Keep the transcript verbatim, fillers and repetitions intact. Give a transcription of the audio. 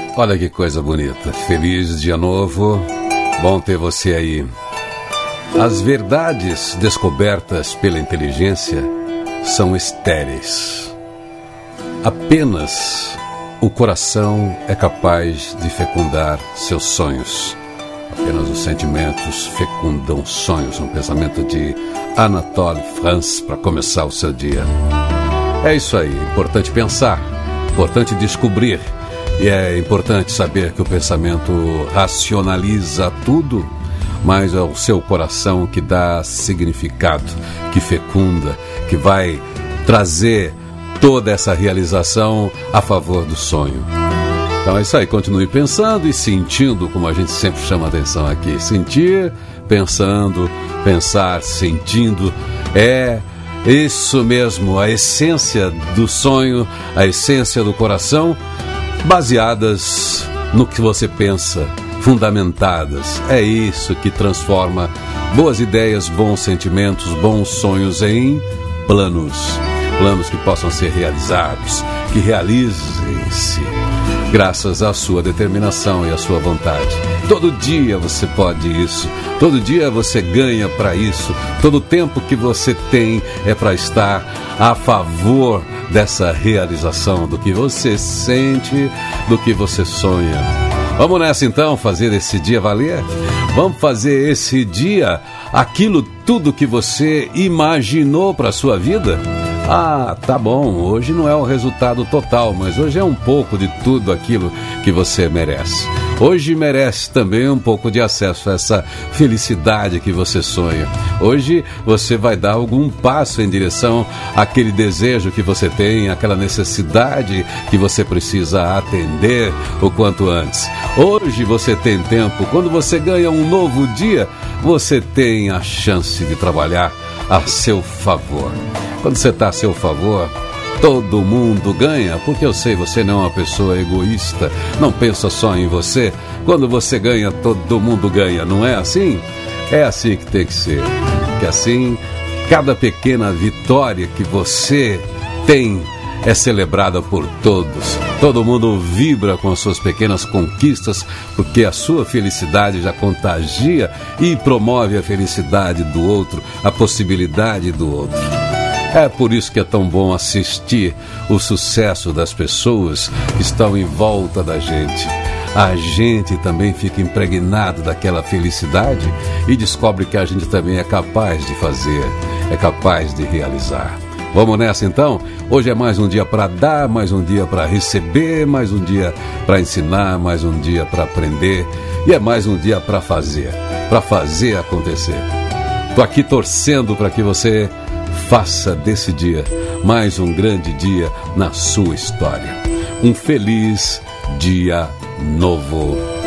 Olha que coisa bonita. Feliz dia novo. Bom ter você aí. As verdades descobertas pela inteligência são estéreis. Apenas o coração é capaz de fecundar seus sonhos. Apenas os sentimentos fecundam sonhos. Um pensamento de Anatole France para começar o seu dia. É isso aí. Importante pensar. Importante descobrir. E é importante saber que o pensamento racionaliza tudo, mas é o seu coração que dá significado, que fecunda, que vai trazer toda essa realização a favor do sonho. Então é isso aí, continue pensando e sentindo, como a gente sempre chama a atenção aqui. Sentir, pensando, pensar, sentindo, é isso mesmo, a essência do sonho, a essência do coração, baseadas no que você pensa, fundamentadas. É isso que transforma boas ideias, bons sentimentos, bons sonhos em planos. Planos que possam ser realizados, que realizem-se graças à sua determinação e à sua vontade. Todo dia você pode isso, todo dia você ganha para isso, todo tempo que você tem é para estar a favor dessa realização do que você sente, do que você sonha. Vamos nessa então, fazer esse dia valer? Vamos fazer esse dia aquilo tudo que você imaginou para a sua vida? Ah, tá bom, hoje não é o resultado total, mas hoje é um pouco de tudo aquilo que você merece. Hoje merece também um pouco de acesso a essa felicidade que você sonha. Hoje você vai dar algum passo em direção àquele desejo que você tem, àquela necessidade que você precisa atender o quanto antes. Hoje você tem tempo, quando você ganha um novo dia, você tem a chance de trabalhar a seu favor. Quando você está a seu favor, todo mundo ganha, porque eu sei, você não é uma pessoa egoísta, não pensa só em você. Quando você ganha, todo mundo ganha, não é assim? É assim que tem que ser, que assim, cada pequena vitória que você tem é celebrada por todos. Todo mundo vibra com as suas pequenas conquistas, porque a sua felicidade já contagia e promove a felicidade do outro, a possibilidade do outro. É por isso que é tão bom assistir o sucesso das pessoas que estão em volta da gente. A gente também fica impregnado daquela felicidade e descobre que a gente também é capaz de fazer, é capaz de realizar. Vamos nessa então? Hoje é mais um dia para dar, mais um dia para receber, mais um dia para ensinar, mais um dia para aprender e é mais um dia para fazer, para fazer acontecer. Estou aqui torcendo para que você faça desse dia mais um grande dia na sua história. Um feliz dia novo.